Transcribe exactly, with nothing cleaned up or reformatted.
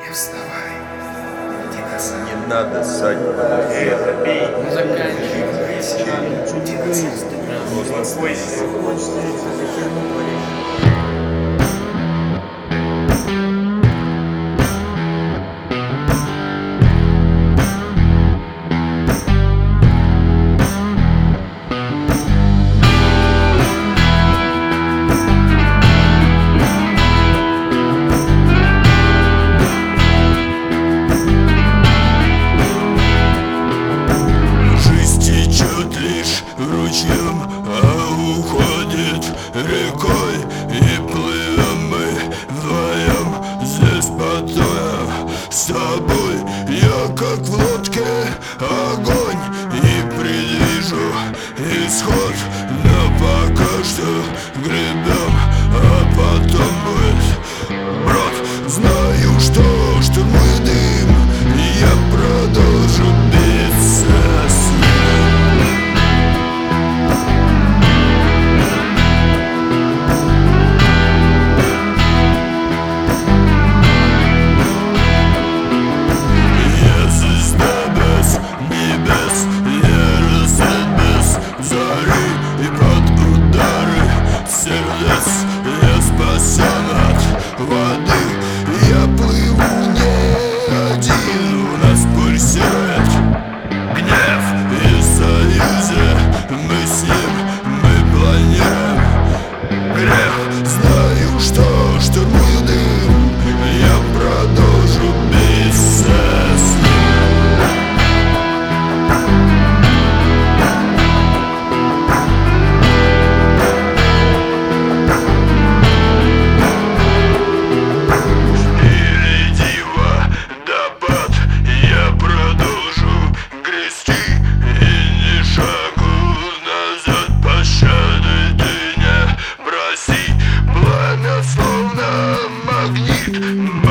Не вставай, иди назад. Не надо ссать, это бей. Ну заканчивай. Иди назад. Успокойся. Ручьем, а уходит рекой, и плывем мы вдвоем здесь потоем с тобой. Я как в лодке огонь и предвижу исход, но пока что гребем, а потом будет брод. Знаю, что штурмует дым, и я продолжу биться с ним. Я спасен от воды, я плыву не один. У нас пульсирует гнев, и в союзе мы с ним, мы планируем грех. Знаю, что штурмую дым, я продолжу биться с ним. Пламя словно магнит.